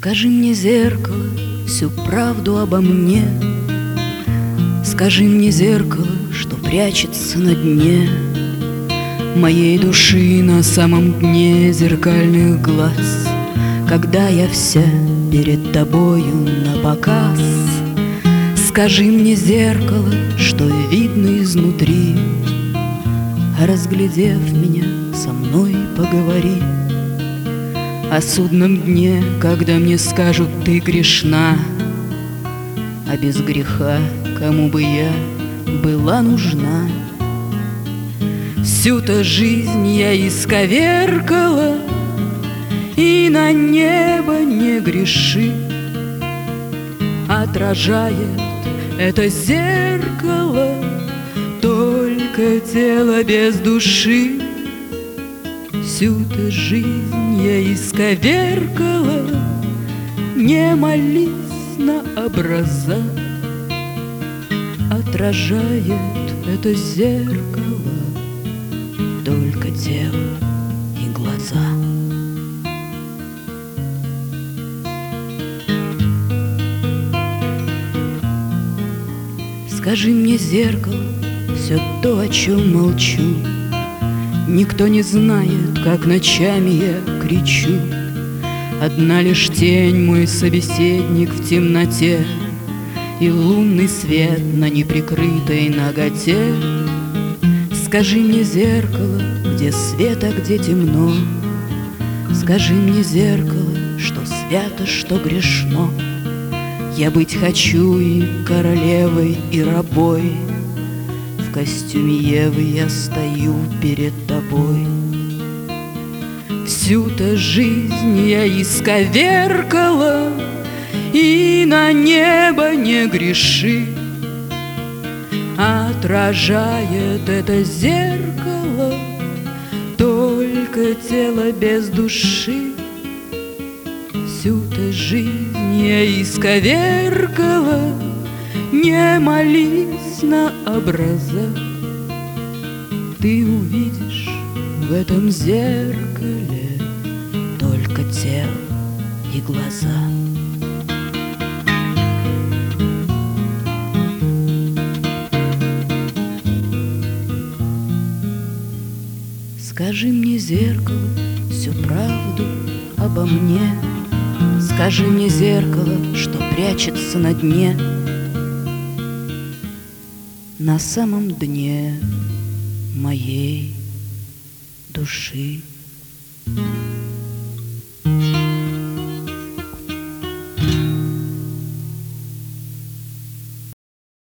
Скажи мне, зеркало, всю правду обо мне. Скажи мне, зеркало, что прячется на дне моей души, на самом дне зеркальных глаз, когда я вся перед тобою напоказ. Скажи мне, зеркало, что видно изнутри, разглядев меня, со мной поговори о судном дне, когда мне скажут: ты грешна, а без греха кому бы я была нужна. Всю-то жизнь я исковеркала, и на небо не греши. Отражает это зеркало только тело без души. Всю-то жизнь я исковеркала, не молись на образа. Отражает это зеркало только тело и глаза. Скажи мне, зеркало, все то, о чем молчу. Никто не знает, как ночами я кричу. Одна лишь тень, мой собеседник в темноте, и лунный свет на неприкрытой наготе. Скажи мне, зеркало, где свет, а где темно. Скажи мне, зеркало, что свято, что грешно. Я быть хочу и королевой, и рабой. В костюме Евы я стою перед тобой. Всю-то жизнь я исковеркала, и на небо не греши. Отражает это зеркало только тело без души. Всю-то жизнь я исковеркала, не молись на образа. Ты увидишь в этом зеркале только тело и глаза. Скажи мне, зеркало, всю правду обо мне. Скажи мне, зеркало, что прячется на дне, на самом дне моей души.